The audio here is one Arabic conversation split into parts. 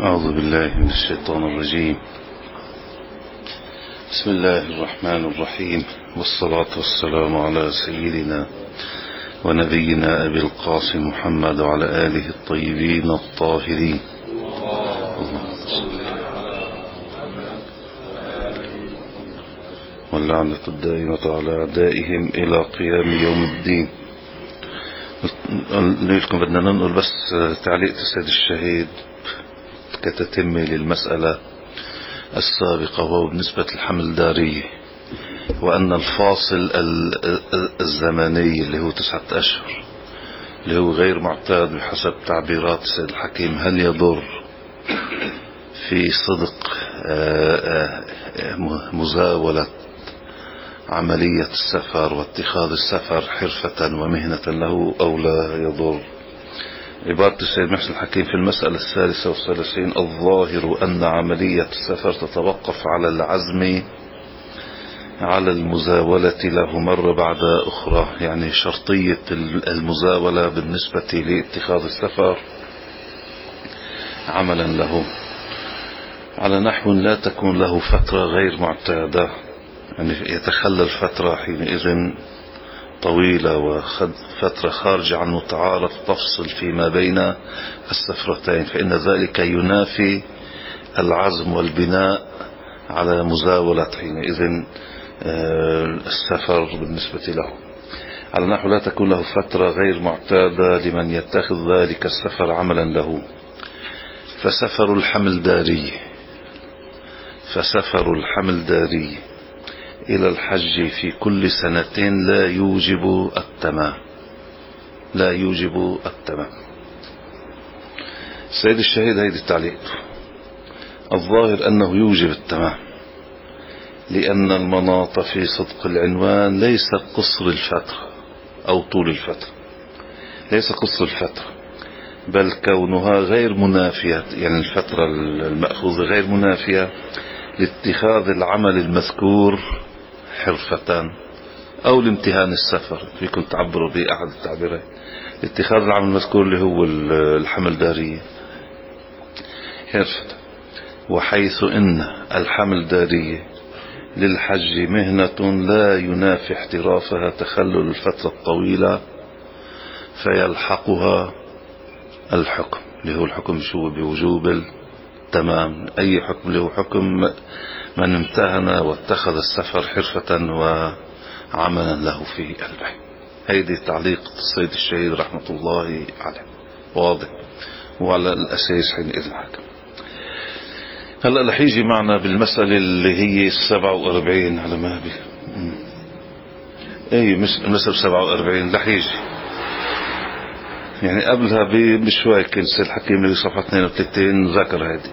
أعوذ بالله من الشيطان الرجيم. بسم الله الرحمن الرحيم، والصلاة والسلام على سيدنا ونبينا أبي القاسم محمد وعلى آله الطيبين الطاهرين. واللعنة الدائمة على أعدائهم إلى قيام يوم الدين. لكم بدنا ننقل بس تعليق السيد الشهيد كتتمة للمسألة السابقة، وهو بالنسبة للحمل دارية، وأن الفاصل الزمني اللي هو 9 أشهر اللي هو غير معتاد بحسب تعبيرات السيد الحكيم، هل يضر في صدق مزاولة عملية السفر واتخاذ السفر حرفة ومهنة له أو لا يضر؟ عبارة السيد محسن الحكيم في المسألة 33: الظاهر أن عملية السفر تتوقف على العزم على المزاولة له مرة بعد أخرى، يعني شرطية المزاولة بالنسبة لاتخاذ السفر عملا له على نحو لا تكون له فترة غير معتادة، يعني يتخلل فترة حينئذ طويلة وفترة خارجة عن متعارف تفصل فيما بين السفرتين، فإن ذلك ينافي العزم والبناء على مزاولة حينئذ السفر بالنسبة له، على نحو لا تكون له فترة غير معتادة لمن يتخذ ذلك السفر عملا له. فسفر الحمل داري إلى الحج في كل سنتين لا يوجب التمام. السيد الشهيد هيدي التعليق: الظاهر أنه يوجب التمام، لأن المناط في صدق العنوان ليس قصر الفترة أو طول الفترة، ليس قصر الفترة، بل كونها غير منافية، يعني الفترة المأخوذة غير منافية لاتخاذ العمل المذكور حرفة أو لامتهان السفر، فيكم تعبروا بأحد التعبيرين، اتخاذ العمل المذكور اللي هو الحمل دارية حرفة. وحيث إن الحمل دارية للحج مهنة لا ينافي احترافها تخلل الفترة الطويلة، فيلحقها الحكم اللي هو الحكم شو بوجوب التمام، أي حكم اللي هو حكم من امتهن واتخذ السفر حرفة وعملا له في قلبه. هيدي تعليق السيد الشهيد رحمة الله عليه، واضح وعلى الأساس حينئذ حكم. هلأ رح يجي معنا بالمسألة اللي هي 47 على ما بي مسألة 47 رح يجي، يعني قبلها بشوي كان السيد الحكيم اللي صفحة 32 ذكر هذه: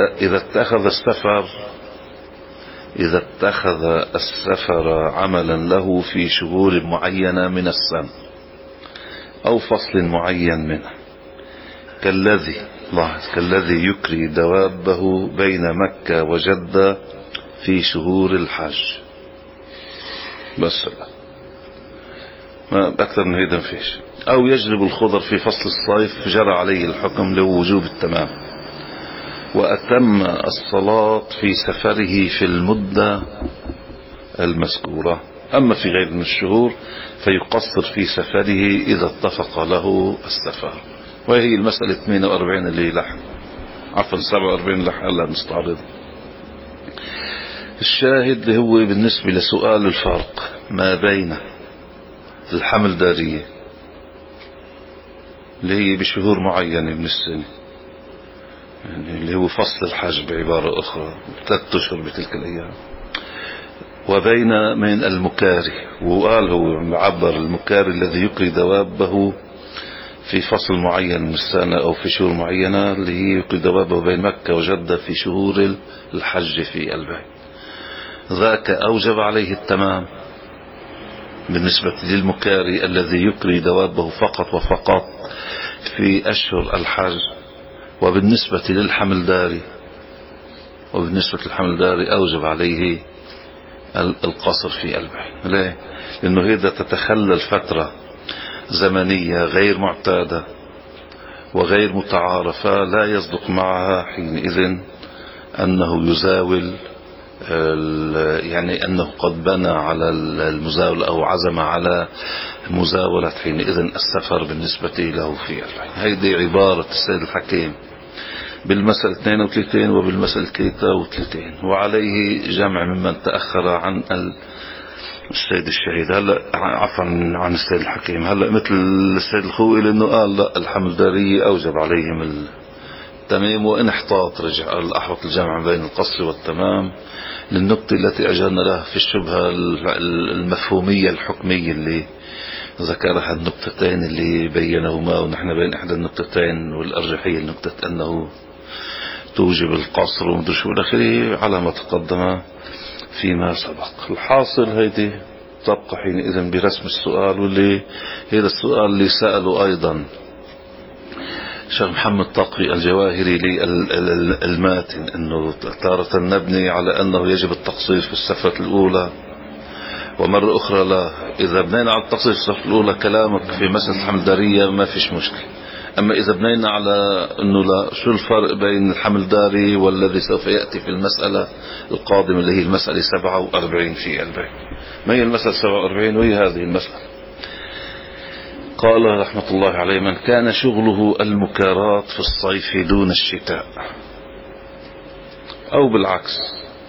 إذا اتخذ السفر عملا له في شهور معينة من السنة أو فصل معين منه، كالذي يكري دوابه بين مكة وجدة في شهور الحج، بس ما أكثر من هيدا فيش، أو يجلب الخضر في فصل الصيف جرى عليه الحكم لوجوب التمام، وأتم الصلاة في سفره في المدة المذكورة. أما في غير من الشهور فيقصر في سفره إذا اتفق له السفر. وهي المسألة 48 اللي لحن 47 لحن هلا نستعرض. الشاهد اللي هو بالنسبة لسؤال الفرق ما بين الحمل دارية اللي هي بشهور معينة من السنة، يعني اللي هو فصل الحج بعبارة أخرى 3 أشهر بتلك الأيام، وبين من المكاري، وقال هو معبر المكاري الذي يكري دوابه في فصل معين من السنة أو في شهور معينة، اللي هي يكري دوابه بين مكة وجدة في شهور الحج في البيت، ذاك أوجب عليه التمام بالنسبة للمكاري الذي يكري دوابه فقط وفقط في أشهر الحج. وبالنسبة للحمل داري أوجب عليه القصر في البيت. ليه؟ لأنه إذا تتخلل فترة زمنية غير معتادة وغير متعارفة لا يصدق معها حينئذ أنه يزاول، يعني أنه قد بنى على المزاولة أو عزم على مزاولة حينئذ السفر بالنسبة له في البين. هذه عبارة السيد الحكيم بالمسألة 32 وبالمسألة 33، وعليه جمع ممن تأخر عن السيد الشهيد. هلا عفوا عن السيد الحكيم، هلا مثل السيد الخوئي لأنه قال لا الحملدارية أوجب عليهم التمام، وإن احتاط رجع الأحوط الجمع بين القصر والتمام للنقطة التي أجرنا لها في الشبهة المفهومية الحكمية اللي ذكرها النقطتين اللي بينهما، ونحن بين إحدى النقطتين والأرجحية النقطة أنه توجب القصر ومدرش والآخره على ما تقدم فيما سبق. الحاصل هيدي تبقى حينئذ برسم السؤال، واللي هذا السؤال اللي سأله أيضا شيخ محمد تقي الجواهري للماتن، أنه تارة نبني على أنه يجب التقصير في السفرة الأولى ومرة أخرى لا. إذا بنينا على التقصير في السفرة الأولى كلامك في مسألة الحملدارية ما فيش مشكلة، أما إذا بنينا على أنه لا، شو الفرق بين الحملداري والذي سوف يأتي في المسألة القادمة اللي هي المسألة 47 في البين؟ ما هي المسألة 47 وهي هذه المسألة؟ قال رحمة الله عليه: من كان شغله المكارات في الصيف دون الشتاء، أو بالعكس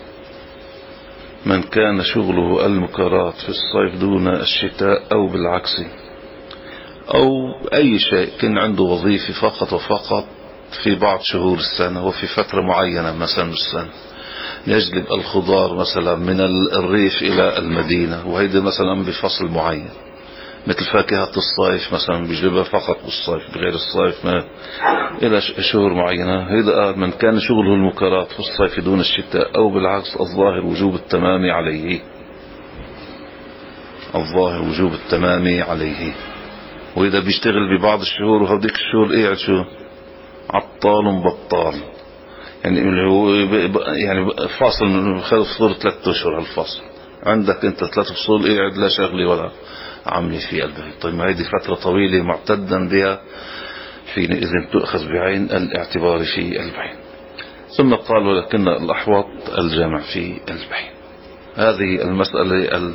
من كان شغله المكارات في الصيف دون الشتاء، أو بالعكس، أو أي شيء كان عنده وظيفة فقط وفقط في بعض شهور السنة وفي فترة معينة مثلا السنة، يجلب الخضار مثلا من الريف إلى المدينة، وهيدا مثلا بفصل معين، مثل فاكهة الصيف مثلا بيجلبها فقط بالصيف بغير الصيف ما إلى شهور معينة. هذا من كان شغله المكارات في الصيف دون الشتاء، أو بالعكس الظاهر وجوب التمام عليه، الظاهر وجوب التمام عليه. وإذا بيشتغل ببعض الشهور وهذيك الشهور قاعد شو عطال بطال، يعني هو يعني فاصل من فصول 3 أشهر، هالفاصل عندك أنت 3 فصول قاعد لا شغلي ولا عملي في البيت. طيب ما هذه فترة طويلة معتدا بها حينئذ تؤخذ بعين الاعتبار في البين. ثم قال: ولكن الأحوط الجمع في البين. هذه المسألة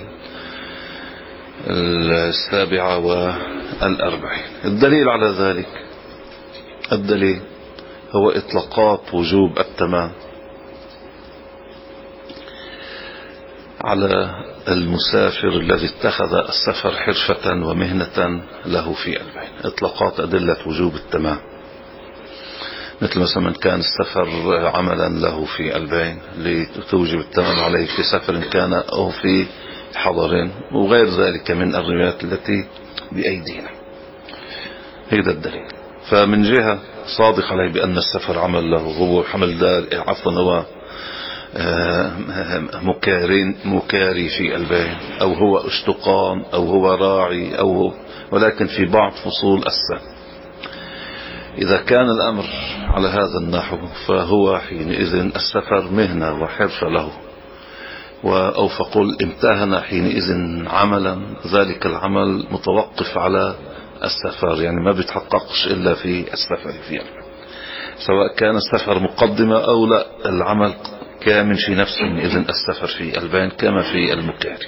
47. الدليل على ذلك، الدليل هو إطلاقات وجوب التمام على المسافر الذي اتخذ السفر حرفة ومهنة له في البين. إطلاقات أدلة وجوب التمام، مثل مثلا من كان السفر عملا له في البين لتوجب التمام عليه في سفر كان أو في حضر، وغير ذلك من الروايات التي بأيدينا. هذا الدليل. فمن جهة صادق عليه بأن السفر عمل له، هو حملدار عفوا هو مكاري في البين، أو هو اشتقان، أو هو راعي، أو هو، ولكن في بعض فصول السنة. إذا كان الأمر على هذا النحو فهو حينئذ السفر مهنة وحرفة له، أو فقل امتهن حينئذ عملا، ذلك العمل متوقف على السفر، يعني ما بيتحققش إلا في السفر في البين، سواء كان السفر مقدمة أو لا، العمل كامل في نفسه إذن السفر في البين كما في المكاري.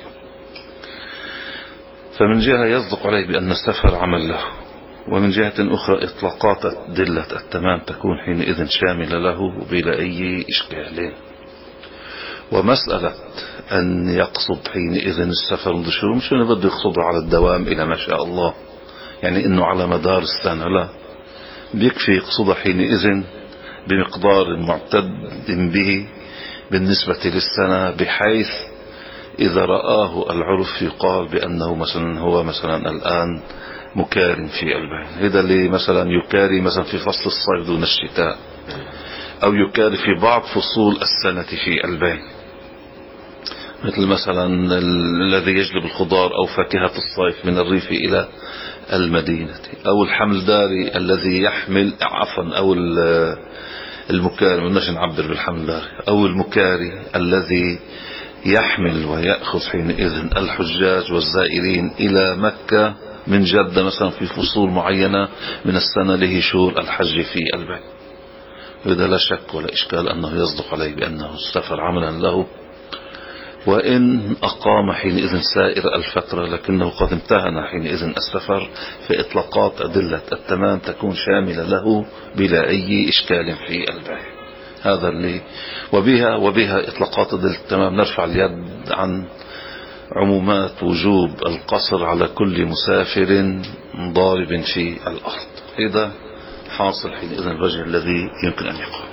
فمن جهة يصدق عليه بأن السفر عمل له، ومن جهة أخرى إطلاقات أدلة التمام تكون حينئذ شاملة له بلا أي إشكال. ومسألة أن يقصد حينئذ السفر مش بده يقصده على الدوام إلى ما شاء الله، يعني إنه على مدار السنة، لا، بيكفي يقصده حينئذ بمقدار معتد به بالنسبة للسنة، بحيث إذا رآه العرف يقال بأنه مثلا هو مثلا الآن مكار في البين. هذا اللي مثلا يكاري مثلا في فصل الصيف دون الشتاء، أو يكاري في بعض فصول السنة في البين، مثل مثلا الذي يجلب الخضار أو فاكهة الصيف من الريف إلى المدينة، أو الحملداري الذي يحمل أو المكاري، مالناش نعبر بالحملداري، أو المكاري الذي يحمل ويأخذ حينئذ الحجاج والزائرين إلى مكة من جدة مثلا في فصول معينة من السنة لشهور الحج في البيت، هذا لا شك ولا إشكال أنه يصدق عليه بأنه السفر عملا له، وإن أقام حينئذ سائر الفترة لكنه قد امتهن حينئذ السفر، فإطلاقات أدلة التمام تكون شاملة له بلا أي إشكال في البيت. هذا اللي وبها إطلاقات أدلة التمام نرفع اليد عن عمومات وجوب القصر على كل مسافر ضارب في الأرض. هذا حاصل حينئذ الوجه الذي يمكن أن يقع.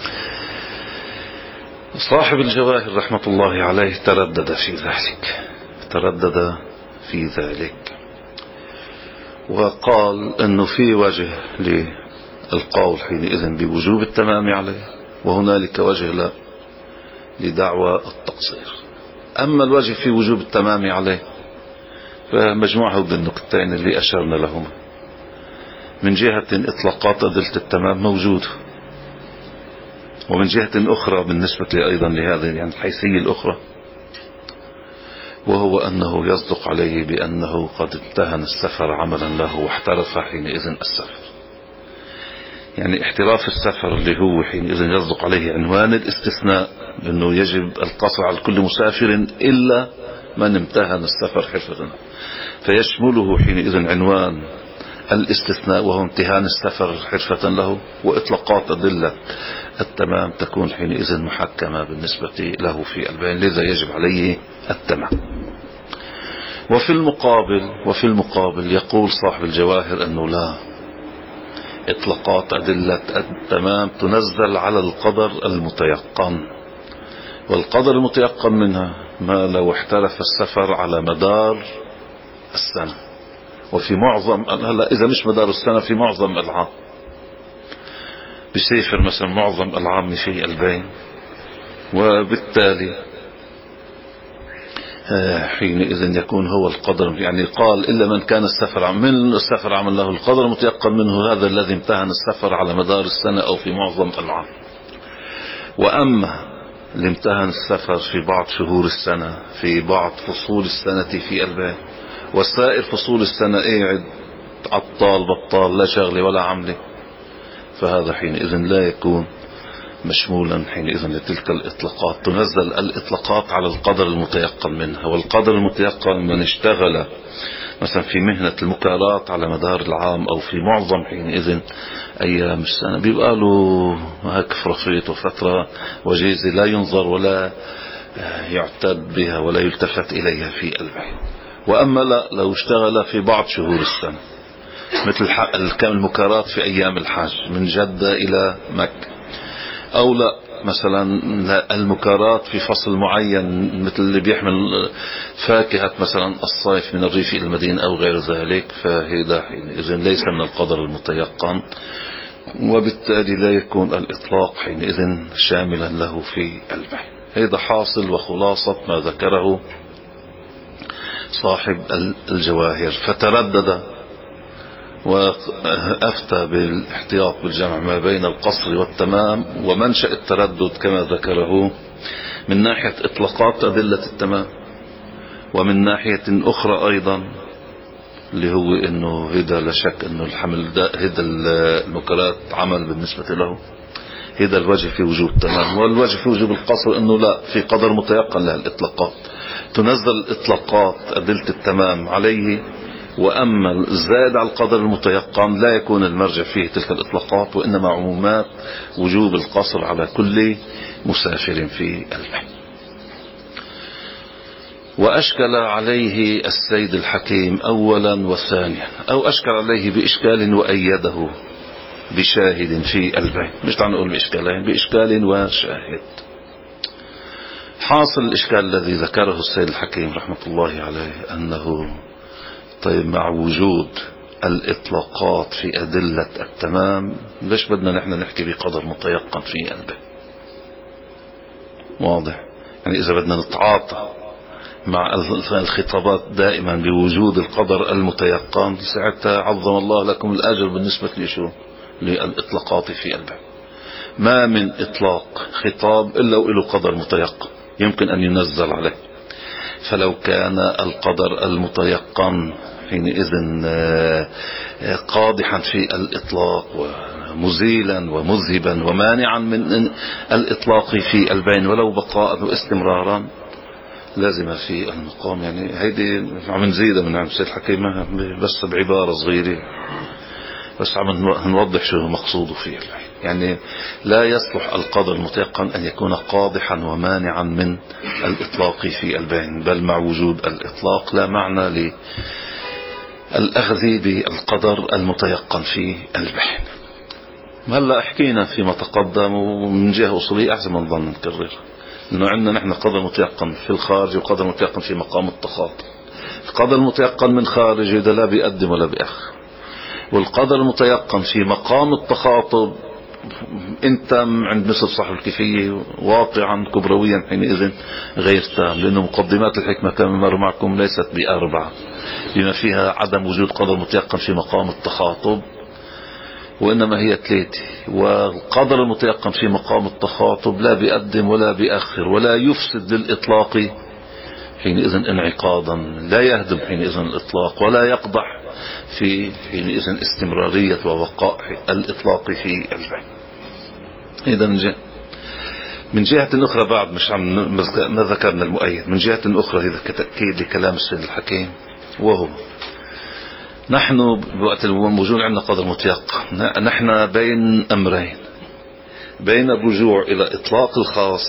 صاحب الجواهر رحمة الله عليه تردد في ذلك وقال أنه في وجه للقول حينئذ بوجوب التمام عليه، وهنالك وجه لدعوى التقصير. أما الوجه في وجوب التمام عليه فمجموعه بالنكتين اللي أشرنا لهما. من جهة إطلاقات أدلة التمام موجود، ومن جهة أخرى بالنسبة لي أيضا لهذه يعني الحيثية الأخرى، وهو أنه يصدق عليه بأنه قد امتهن السفر عملا له واحترف حينئذ السفر. يعني احتراف السفر اللي هو حينئذ يصدق عليه عنوان الاستثناء، أنه يجب القصر على كل مسافر إلا من امتهن السفر حرفة، فيشمله حينئذ عنوان الاستثناء وهو امتهان السفر حرفة له، وإطلاقات أدلة التمام تكون حينئذ محكمة بالنسبة له في البيان، لذا يجب عليه التمام. وفي المقابل يقول صاحب الجواهر أنه لا، إطلاقات أدلة التمام تنزل على القدر المتيقن، والقدر المتيقن منها ما لو احترف السفر على مدار السنة، وفي معظم هلا إذا مش مدار السنة في معظم العام، بيسافر مثلا معظم العام في البين، وبالتالي حينئذ يكون هو القدر. يعني قال إلا من كان السفر عمل له القدر متيقن منه، هذا الذي امتهن السفر على مدار السنة أو في معظم العام. وأما اللي امتهن السفر في بعض شهور السنة في بعض فصول السنة في البين، والسائر فصول السنة قاعد عطال بطال لا شغلة ولا عملة، فهذا حينئذ لا يكون مشمولا حينئذ لتلك الإطلاقات. تنزل الإطلاقات على القدر المتيقن منها، والقدر المتيقن من اشتغل مثلا في مهنة المكالات على مدار العام أو في معظم حينئذ أيام السنة بيبقى له هيك فرصية وفترة وجيزة لا ينظر ولا يعتد بها ولا يلتفت إليها في البيت. وأما لا لو اشتغل في بعض شهور السنة مثل المكالات في أيام الحج من جدة إلى مكة، أو لا مثلا المكارات في فصل معين مثل اللي بيحمل فاكهة مثلا الصيف من الريف إلى المدينة أو غير ذلك، فهذا حينئذ ليس من القدر المتيقن، وبالتالي لا يكون الإطلاق حينئذ شاملا له في البيت. هذا حاصل وخلاصة ما ذكره صاحب الجواهر. فتردد وأفتى بالاحتياط بالجمع ما بين القصر والتمام. ومنشأ التردد كما ذكره من ناحية إطلاقات أدلة التمام، ومن ناحية أخرى أيضا اللي هو إنه هذا لا شك إنه الحمل هذا المكالات عمل بالنسبة له، هذا الوجه في وجوب التمام. والوجه في وجوب القصر إنه لا، في قدر متيقن لها الإطلاقات، تنزل إطلاقات أدلة التمام عليه. وأما الزائد على القدر المتيقن لا يكون المرجع فيه تلك الإطلاقات، وإنما عمومات وجوب القصر على كل مسافر في البيت. وأشكل عليه السيد الحكيم أولا وثانيا، أو أشكل عليه بإشكال وأيده بشاهد في البيت، مش تعال نقول بإشكالين، بإشكال وشاهد. حاصل الإشكال الذي ذكره السيد الحكيم رحمة الله عليه أنه طيب مع وجود الإطلاقات في أدلة التمام ليش بدنا نحن نحكي بقدر متيقن في البيت؟ واضح؟ يعني إذا بدنا نتعاطى مع الخطابات دائما بوجود القدر المتيقن، ساعتها عظم الله لكم الأجر بالنسبة لشو؟ للإطلاقات في البيت. ما من إطلاق خطاب إلا وإله قدر متيقن يمكن أن ينزل عليه. فلو كان القدر المتيقن حينئذ قادحا في الإطلاق ومزيلا ومذهبا ومانعا من الإطلاق في البين ولو بقاء واستمرارا لازم في المقام. يعني هيدي عم نزيدها من عند السيد الحكيم بس بعبارة صغيرة، بس عم نوضح شو مقصوده فيه. يعني لا يصلح القدر المتيقن أن يكون قادحا ومانعا من الإطلاق في البين، بل مع وجود الإطلاق لا معنى للأخذ بالقدر المتيقن في البين. هلا حكينا فيما تقدم ومن جهة أصولية أحسن ما نظل نكرر إنه عندنا نحن قدر متيقن في الخارج وقدر متيقن في مقام التخاطب. القدر المتيقن من خارج هذا لا بيقدم ولا بيأخر، والقدر المتيقن في مقام التخاطب انت عند مثل صاحب الكيفية واقعا كبرويا حينئذ غير تام، لأنه مقدمات الحكمة كما مر معكم ليست ب4 بما فيها عدم وجود قدر متيقن في مقام التخاطب، وإنما هي 3. والقدر المتيقن في مقام التخاطب لا بيقدم ولا بيأخر ولا يفسد للإطلاق حينئذ انعقادا، لا يهدم حينئذ الإطلاق ولا يقضح في حينئذ استمرارية وبقاء الإطلاق في البين. إذا من جهة أخرى بعد مش عم ما ذكرنا المؤيد، من جهة أخرى إذا كتأكيد لكلام السيد الحكيم، وهو نحن بوقت الوجود عندنا قدر متيقن، نحن بين أمرين، بين الرجوع إلى إطلاق الخاص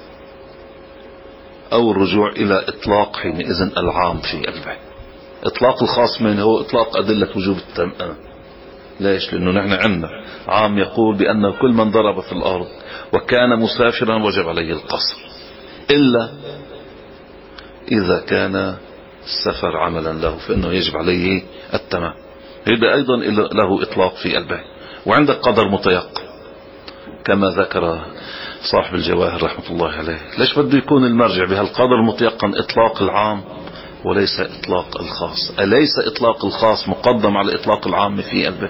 أو الرجوع إلى إطلاق حينئذ العام في البين. إطلاق الخاص من هو إطلاق أدلة وجوب التمام. ليش؟ لأنه نحن عندنا عام يقول بأن كل من ضرب في الأرض وكان مسافرا وجب عليه القصر إلا إذا كان السفر عملا له فإنه يجب عليه التمام. هذا أيضا له إطلاق في البين. وعندك قدر متيقن كما ذكر صاحب الجواهر رحمة الله عليه. ليش بده يكون المرجع بهالقدر المتيقن إطلاق العام وليس إطلاق الخاص؟ أليس إطلاق الخاص مقدم على إطلاق العام في البين؟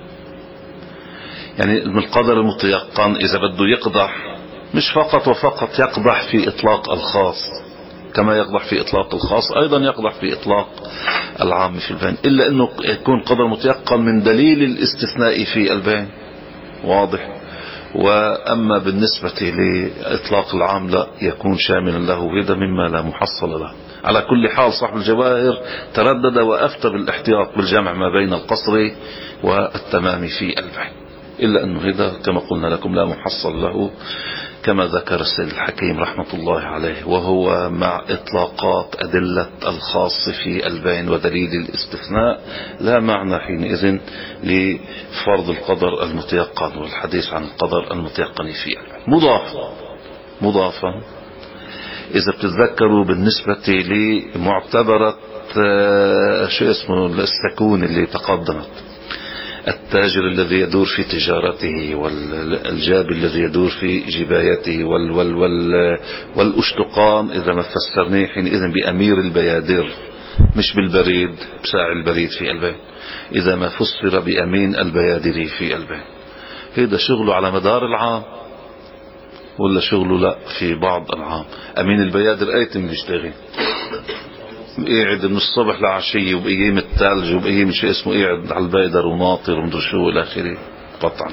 يعني من القدر المتيقن إذا بده يقضح مش فقط وفقط يقضح في إطلاق الخاص، كما يقضح في إطلاق الخاص أيضا يقضح في إطلاق العام في البين، إلا أنه يكون قدر متيقن من دليل الاستثناء في البين. واضح؟ وأما بالنسبة لإطلاق العام لا يكون شاملا له، هذا مما لا محصل له. على كل حال صاحب الجواهر تردد وأفتى بالاحتياط بالجمع ما بين القصر والتمام في البين، إلا أنه هذا كما قلنا لكم لا محصل له كما ذكر السيد الحكيم رحمة الله عليه، وهو مع إطلاقات أدلة الخاص في البين ودليل الاستثناء لا معنى حينئذ لفرض القدر المتيقن والحديث عن القدر المتيقن في البين. مضافا إذا بتتذكروا بالنسبة لمعتبرة شو اسمه السكون اللي تقدمت، التاجر الذي يدور في تجارته والجاب الذي يدور في جبايته والأشتقان إذا ما فسرناه حينئذ بأمير البيادر مش بالبريد بساعي البريد في البين، إذا ما فسر بأمين البيادر في البين، هذا شغله على مدار العام ولا شغله لا في بعض العام؟ أمين البيادر أيتم بيشتغل قاعد من الصبح لعشية وبأيام الثلج وبأيام شيء اسمه قاعد على البيدر وناطر ومدري شو إلى آخره. قطعا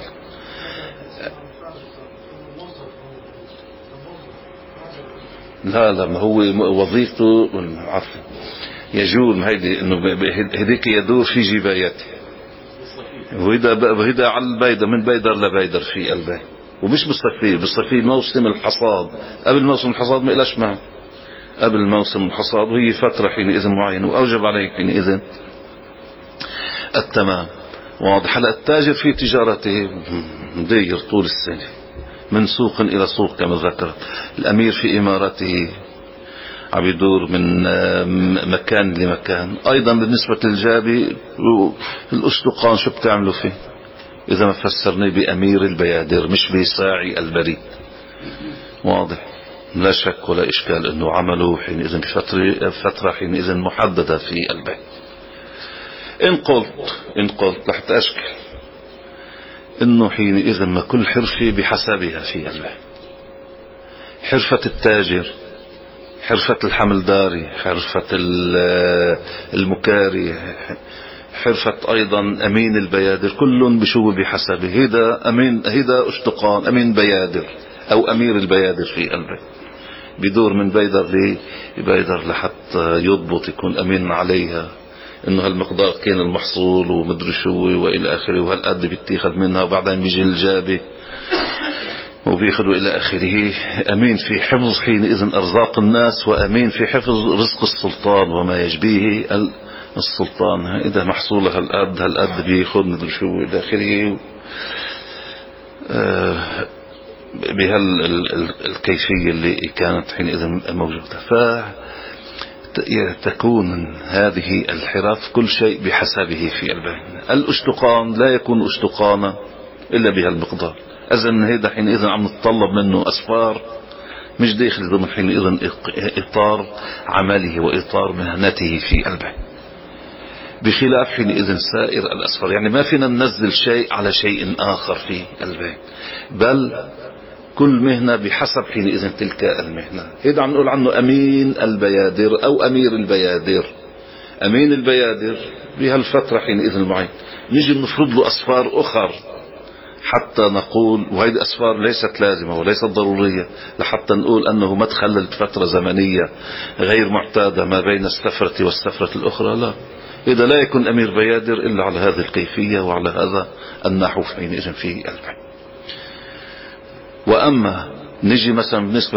لا ما هو وظيفته عفوا يجول، ما هيدي انه هديك يدور في جبايته، وهذا على البيدر من بيدر لبيدر في البين، ومش بالصيفية موسم الحصاد. قبل موسم الحصاد ما إلاش معه، قبل موسم الحصاد وهي فترة حينئذ معينة وأوجب عليه حينئذ التمام. واضح؟ هلا التاجر في تجارته مدير طول السنة من سوق إلى سوق كما ذكرت، الأمير في إمارته عم يدور من مكان لمكان. أيضا بالنسبة للجابي الأشتقان شو بتعملوا فيه إذا ما فسرني بأمير البيادر مش بساعي البريد؟ واضح؟ لا شك ولا إشكال أنه عمله حينئذ بفترة حينئذ محددة في البيت. إن قلت رح تأشكل أنه حينئذ ما كل حرفة بحسابها في البيت. حرفة التاجر حرفة الحملداري، حرفة المكاري، حرفة أيضا أمين البيادر، كل بشو بحسبه. هيدا أمين، هيدا أشتقان أمين بيادر أو أمير البيادر في قلبه، بدور من بيدر لبيدر لحتى يضبط، يكون أمين عليها إنه هالمقدار كان المحصول ومدري شو وإلى آخره، وهالقد بيتاخذ منها، وبعدين بيجي الجابة وبياخذوا إلى آخره. أمين في حفظ حينئذ أرزاق الناس، وأمين في حفظ رزق السلطان وما يشبيه السلطان. إذا محصوله هالقد بياخذ مدري شو إلى آخره، بهالكيفية اللي كانت حينئذ موجودة. فتكون هذه الحرف كل شيء بحسبه في البين. الاشتقان لا يكون اشتقانا إلا بهالمقدار. إذن هيدا حينئذ عم نتطلب منه أسفار مش داخل ضمن حينئذ إطار عمله وإطار مهنته في البين، بخلاف حينئذ سائر الأسفار. يعني ما فينا ننزل شيء على شيء آخر في البين، بل كل مهنة بحسب حينئذ تلك المهنة. هيدا عم نقول عنه أمين البيادر أو أمير البيادر. أمين البيادر بهالفترة حينئذ المعين نجي نفرض له أسفار أخر حتى نقول، وهذه الأسفار ليست لازمة وليست ضرورية، لحتى نقول أنه ما تخللت فترة زمنية غير معتادة ما بين السفرة والسفرة الأخرى. لا، إذا لا يكون أمير بيادر إلا على هذه الكيفية وعلى هذا النحو حينئذ في البين. وأما نجي مثلا بالنسبة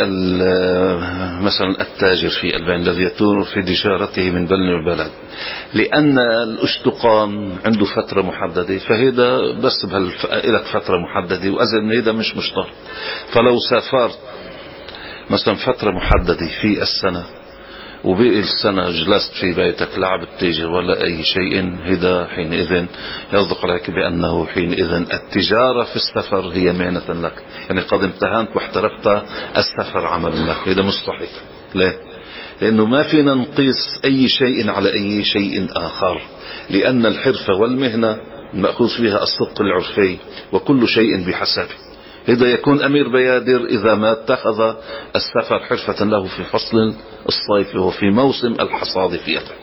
مثلا التاجر في البين الذي يتور في تجارته من بلد لبلد، لأن الاشتقان عنده فترة محددة، فهذا بس لك فترة محددة، وأذن هذا مش مشترك. فلو سافرت مثلا فترة محددة في السنة وبقي السنة جلست في بيتك لعب التاجر ولا أي شيء، هذا حينئذ يصدق عليك بأنه حينئذ التجارة في السفر هي مهنة لك. يعني قد امتهنت واحترفت، السفر عمل لك، هذا مستحيل. ليه؟ لأنه ما فينا نقيس أي شيء على أي شيء آخر، لأن الحرفة والمهنة المأخوذ فيها الصدق العرفي، وكل شيء بحسبه. إذا يكون أمير بيادر إذا ما اتخذ السفر حرفة له في فصل الصيف وفي موسم الحصاد في أطل.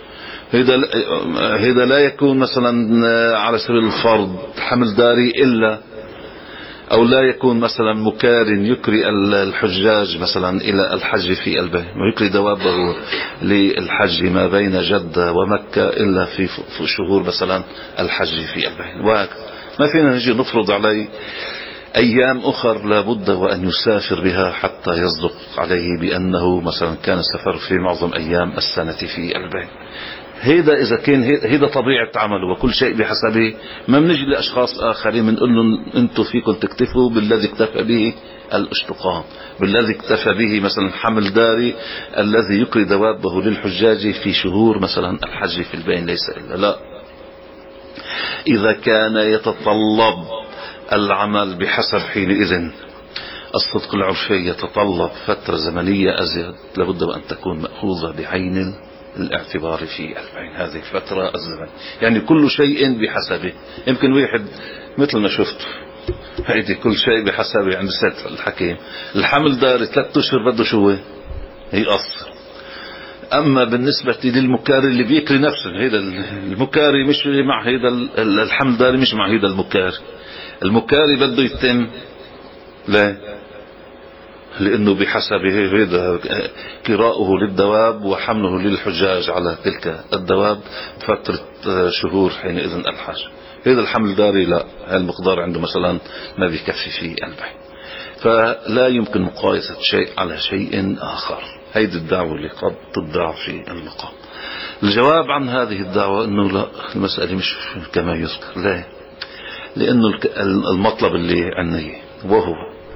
هذا لا يكون مثلا على سبيل الفرض حمل داري إلا، أو لا يكون مثلا مكار يكري الحجاج مثلا إلى الحج في البين، ويكري دوابه للحج ما بين جدة ومكة إلا في شهور مثلا الحج في البين. ما فينا نجي نفرض عليه أيام أخر لابد وأن يسافر بها حتى يصدق عليه بأنه مثلا كان السفر في معظم أيام السنة في البين. هيدا إذا كان هيدا طبيعة عمله وكل شيء بحسبه، ما بنجي لأشخاص آخرين بنقول لهم أنتم فيكم تكتفوا بالذي اكتفى به الاشتقان، بالذي اكتفى به مثلا حمل داري الذي يكري دوابه للحجاج في شهور مثلا الحج في البين، ليس إلا. لا، إذا كان يتطلب العمل بحسب حينئذ الصدق العرفي يتطلب فترة زمنية أزيد، لابد وأن تكون مأخوذة بعين الاعتبار في البين هذه الفترة الزمنية. يعني كل شيء بحسبه. يمكن واحد مثل ما شفت هيدي كل شيء بحسبه عند السيد الحكيم، الحمل داري 3 أشهر بده شو هي قصر. أما بالنسبة للمكاري اللي بيكري نفسه، هيدا المكاري مش مع هيدا الحمل داري، مش مع هيدا المكاري. المكاري بده يتم، لا، لأنه بحسبه هذا كراؤه للدواب وحمله للحجاج على تلك الدواب فترة شهور حينئذ الحج. هذا الحمل داري لا، المقدار عنده مثلا ما بيكفي في البين، فلا يمكن مقايسة شيء على شيء آخر. هيدي الدعوة اللي قد تدعى في المقام. الجواب عن هذه الدعوة أنه لا، المسألة مش كما يذكر. لا، لأنه المطلب اللي عندنا وهو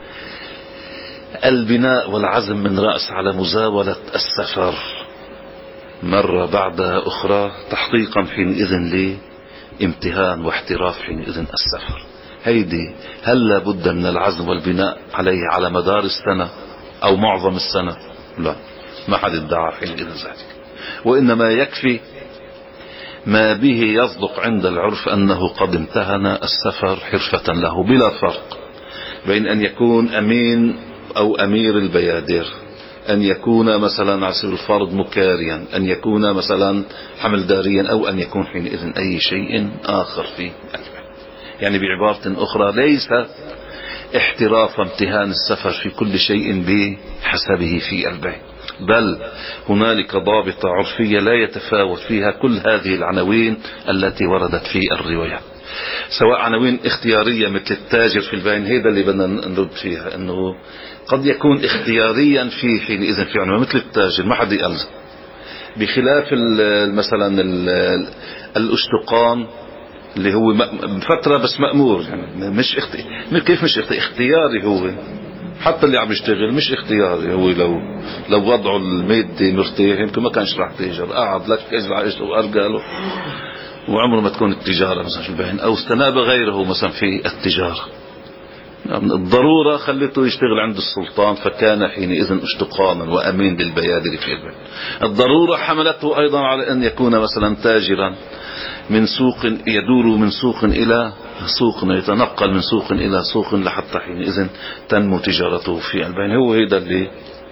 البناء والعزم من رأس على مزاولة السفر مرة بعد أخرى، تحقيقا حينئذ لامتهان واحتراف حينئذ السفر. هيدي هل لابد من العزم والبناء عليه على مدار السنة أو معظم السنة؟ لا، ما حد ادعى حينئذ ذلك، وإنما يكفي ما به يصدق عند العرف أنه قد امتهن السفر حرفة له، بلا فرق بين أن يكون أمين أو أمير البيادر، أن يكون مثلا على سبيل الفرض مكاريا، أن يكون مثلا حمل داريا، أو أن يكون حينئذ أي شيء آخر في البيت. يعني بعبارة أخرى ليس احتراف امتهان السفر في كل شيء بحسبه في البيت، بل هنالك ضابطة عرفية لا يتفاوت فيها كل هذه العناوين التي وردت في الروايات، سواء عناوين اختيارية مثل التاجر في البين، هذا اللي بدنا نرد فيها، أنه قد يكون اختياريا في حينئذ في عنوان مثل التاجر ما حد يألزم، بخلاف مثلا الاشتقان اللي هو فترة بس مأمور، يعني مش كيف مش اختياري هو، حتى اللي عم يشتغل مش اختياري هو، لو وضعوا المادي مرتاح يمكن ما كانش راح تاجر، قعد لك اجرع اجره وارجاله، وعمره ما تكون التجارة مثلا في البيع، او استناب غيره مثلا في التجارة. الضرورة خلته يشتغل عند السلطان فكان حينئذ اشتقاما وامين للبيادر في البيع. الضرورة حملته ايضا على ان يكون مثلا تاجرا من سوق، يدور من سوق الى سوق، يتنقل من سوق الى سوق لحتى حينئذ تنمو تجارته في البيع. هو هذا اللي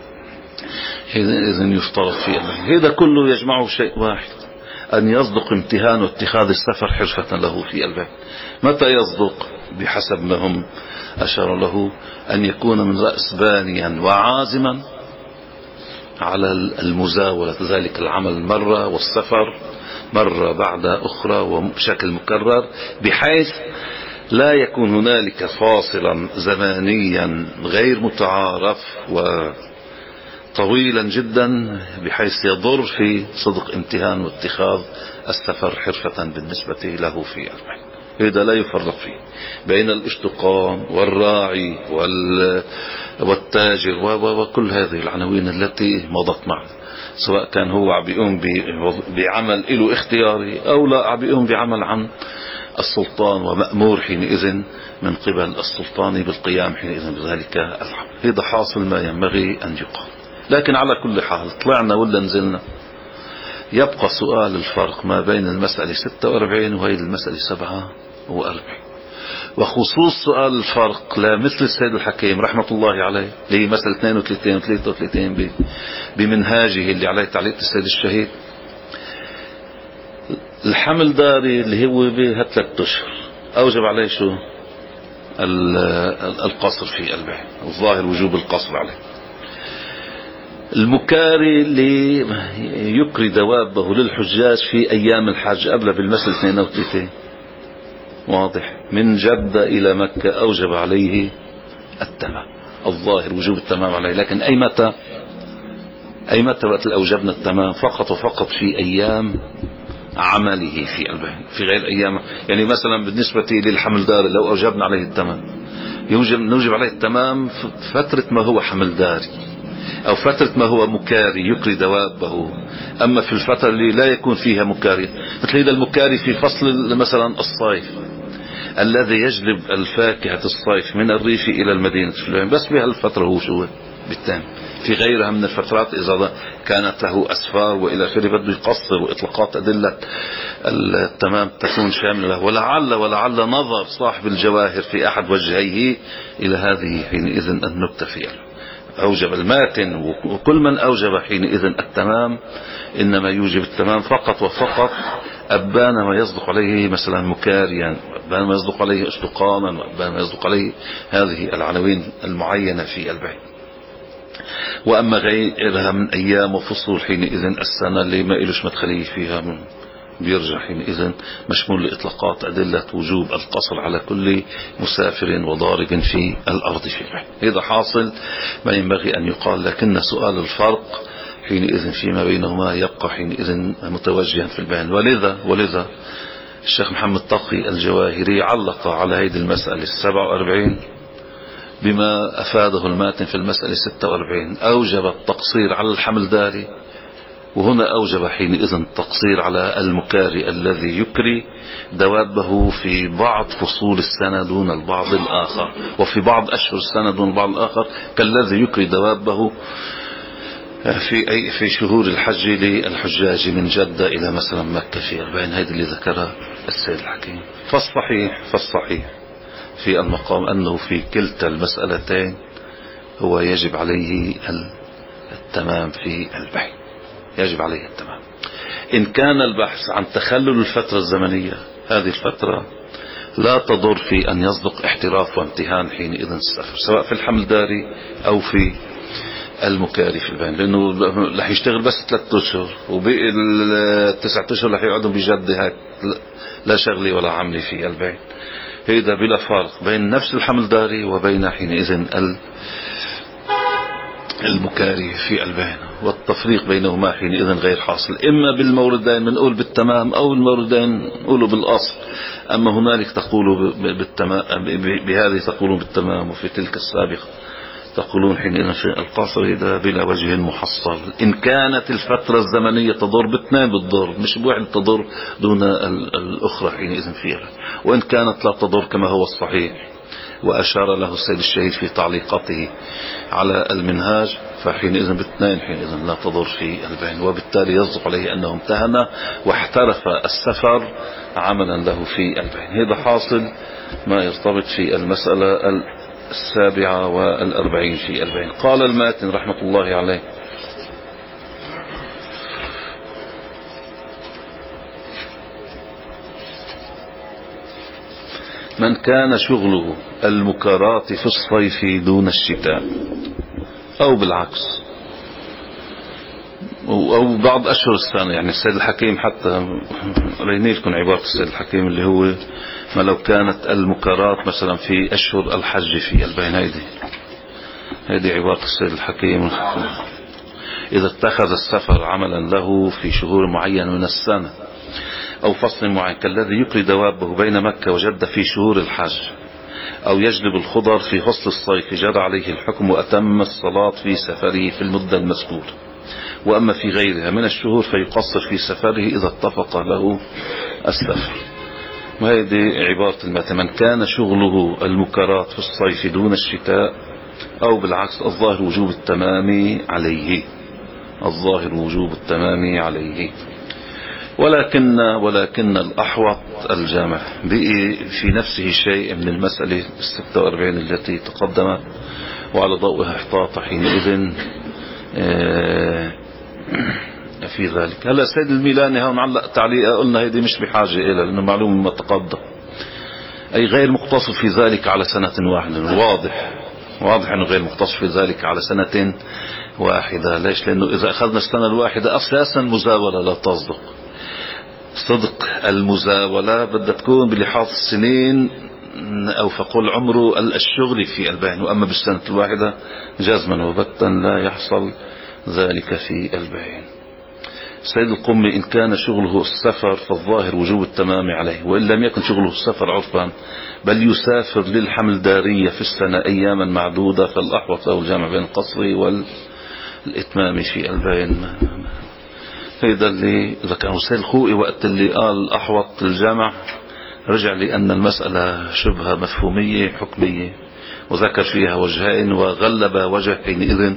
حينئذ يفترض في البيع. هذا كله يجمعه شيء واحد، أن يصدق امتهان اتخاذ السفر حرفة له في البيت. متى يصدق؟ بحسب ما هم أشار له، أن يكون من رأس بانيا وعازما على المزاولة ذلك العمل مرة، والسفر مرة بعد أخرى وبشكل مكرر، بحيث لا يكون هنالك فاصلا زمانيا غير متعارف طويلا جدا بحيث يضر في صدق امتهان واتخاذ السفر حرفة بالنسبة له في البيت. هذا لا يفرق فيه بين الاشتقان والراعي والتاجر وكل هذه العناوين التي مضت معه، سواء كان هو عم بيقوم بعمل له اختياري أو لا عم بيقوم بعمل عن السلطان ومأمور حينئذ من قبل السلطان بالقيام حينئذ بذلك العمل. هذا حاصل ما ينبغي أن يقال. لكن على كل حال طلعنا ولا نزلنا، يبقى سؤال الفرق ما بين المسألة 46 وهي المسألة 47، وخصوص سؤال الفرق لا مثل السيد الحكيم رحمة الله عليه اللي هي مسألة 32 و 33 بمنهاجه اللي عليه تعليق السيد الشهيد. الحمل داري اللي هو بها 3 أشهر أوجب عليه شو؟ القصر في البيع، الظاهر وجوب القصر عليه. المكاري اللي يكري دوابه للحجاج في أيام الحج قبل بالمسألة 32 واضح، من جدة إلى مكة أوجب عليه التمام، الظاهر وجوب التمام عليه. لكن أي متى وقت أوجبنا التمام؟ فقط وفقط في أيام عمله في البيع، في غير أيام. يعني مثلا بالنسبة للحمل داري لو أوجبنا عليه التمام نوجب عليه التمام فترة ما هو حمل داري أو فترة ما هو مكاري يكري دوابه. أما في الفترة اللي لا يكون فيها مكاري، مثل هذا المكاري في فصل مثلا الصيف الذي يجلب الفاكهة الصيف من الريف إلى المدينة، بس بهالفترة هو شو بالتام. في غيرها من الفترات إذا كانت له أسفار وإلى آخره بده يقصر، وإطلاقات أدلة التمام تكون شاملة. ولعل نظر صاحب الجواهر في أحد وجهيه إلى هذه حينئذ النكتة فيها. أوجب الماتن، وكل من أوجب حينئذ التمام إنما يوجب التمام فقط وفقط أبان ما يصدق عليه مثلا مكاريا، أبان ما يصدق عليه اشتقاما، وأبان ما يصدق عليه هذه العناوين المعينة في البيت. وأما غيرها من أيام وفصول حينئذ السنة اللي ما إلوش مدخليه فيها بيرجع حينئذ مشمول لإطلاقات أدلة وجوب القصر على كل مسافر وضارب في الأرض في البيت. هذا حاصل ما ينبغي أن يقال. لكن سؤال الفرق حينئذ فيما بينهما يبقى حينئذ متوجها في البيان. ولذا الشيخ محمد تقي الجواهري علق على هذه المسألة 47 بما أفاده الماتن في المسألة 46، أوجب التقصير على الحمل داري، وهنا أوجب حينئذ التقصير على المكاري الذي يكري دوابه في بعض فصول السنة دون البعض الآخر، وفي بعض أشهر السنة دون البعض الآخر، كالذي يكري دوابه في شهور الحج للحجاج من جدة إلى مثلا مكة في 40. هذا اللي ذكرها السيد الحكيم. فالصحيح في المقام أنه في كلتا المسألتين هو يجب عليه التمام في البيع، يجب عليه التمام. إن كان البحث عن تخلل الفترة الزمنية، هذه الفترة لا تضر في أن يصدق احتراف وامتهان حينئذ السفر، سواء في الحمل الداري أو في المكاري في البين، لأنه رح يشتغل بس 3 أشهر وبقي 9 أشهر رح يقعدوا بجد هيك لا شغلي ولا عملي في البين. هذا بلا فرق بين نفس الحمل الداري وبين حينئذ المكاري في البين، والتفريق بينهما حينئذ غير حاصل، إما بالموردين بنقول بالتمام أو الموردين نقوله بالأصل. أما هنالك تقول بالتمام، بهذه تقولون بالتمام، وفي تلك السابقة تقولون حينئذ في القصر. إذا بلا وجه محصل. إن كانت الفترة الزمنية تضر باثنين بالضر، مش بواحد تضر دون الأخرى حينئذ فيها. وإن كانت لا تضر كما هو الصحيح وأشار له السيد الشهيد في تعليقاته على المنهاج، فحينئذ باثنين حينئذ لا تضر في البين، وبالتالي يصدق عليه أنه امتهن واحترف السفر عملا له في البين. هذا حاصل ما يرتبط في المسألة 47 في البين. قال الماتن رحمة الله عليه: من كان شغله المكارات في الصيف دون الشتاء، أو بالعكس، أو بعض أشهر السنة. يعني السيد الحكيم حتى ريني لكم عبارة السيد الحكيم اللي هو: ما لو كانت المكارات مثلا في أشهر الحج في البين. هذه عبارة السيد الحكيم: إذا اتخذ السفر عملا له في شهور معين من السنة أو فصل معين، كالذي يقري دوابه بين مكة وجدة في شهور الحج، أو يجلب الخضر في فصل الصيف، جرى عليه الحكم وأتم الصلاة في سفره في المدة المذكورة. وأما في غيرها من الشهور فيقصر في سفره إذا اتفق له السفر. وهذه عبارة المتن: من كان شغله المكرات في الصيف دون الشتاء، أو بالعكس، الظاهر وجوب التمام عليه، الظاهر وجوب التمام عليه. ولكن الأحوط الجامع بقي في نفسه شيء من المسألة 46 التي تقدمت، وعلى ضوءها احتاط حينئذ في ذلك. هلا السيد الميلاني هون علق تعليقه، قلنا هذه مش بحاجة إلى، لأنه معلوم ما تقدم، أي غير مقتصر في ذلك على سنة واحدة. واضح أنه غير مقتصر في ذلك على سنة واحدة. ليش؟ لأنه إذا أخذنا السنة الواحدة أساسا مزاولة لا تصدق. صدق المزاولة بدها تكون بلحاظ السنين، أو فقل عمره الشغل في البين. وأما بالسنة الواحدة جزما وبتا لا يحصل ذلك في البين. سيد القمي: إن كان شغله السفر فالظاهر وجوب التمام عليه، وإن لم يكن شغله السفر عرفا بل يسافر للحمل دارية في السنة أياما معدودة، فالأحوط له الجمع بين القصر والإتمام في البين. هذا اللي ذكره سيد الخوئي وقت اللي قال الأحوط الجمع، رجع لأن المسألة شبهة مفهومية حكمية، وذكر فيها وجهين، وغلب وجه حينئذ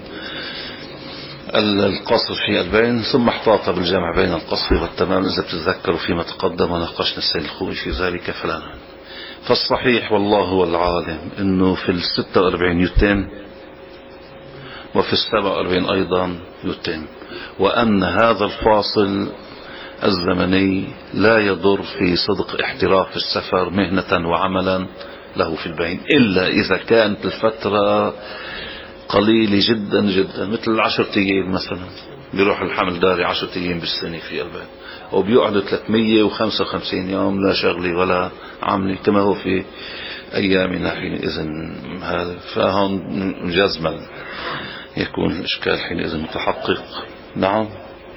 القصر في البين، ثم احتاط بالجمع بين القصر والتمام. إذا بتتذكروا فيما تقدم وناقشنا السيد الخوئي في ذلك فلا. فالصحيح والله هو العالم انه في 46 يتم، وفي 47 ايضا يتم، وان هذا الفاصل الزمني لا يضر في صدق احتراف السفر مهنة وعملا له في البين، الا اذا كانت الفترة قليلة جدا جدا، مثل 10 أيام مثلا، بيروح الحمل داري 10 أيام بالسنة في البين، وبيقعد 355 يوم لا شغلي ولا عملي كما هو في أيامنا حينئذ. هذا فهون جزما يكون الإشكال حينئذ متحقق. نعم.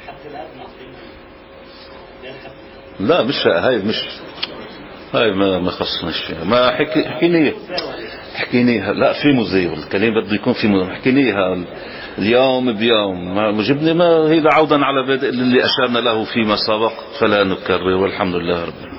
لا مش هاي ما خصناش فيها. ما حكينيها لا في مزيف الكلام بده يكون في مزيف. حكينيها اليوم بيوم ما جبني، ما هي عودا على بدء اللي أشرنا له فيما سبق، فلا نكرر، والحمد لله رب العالمين.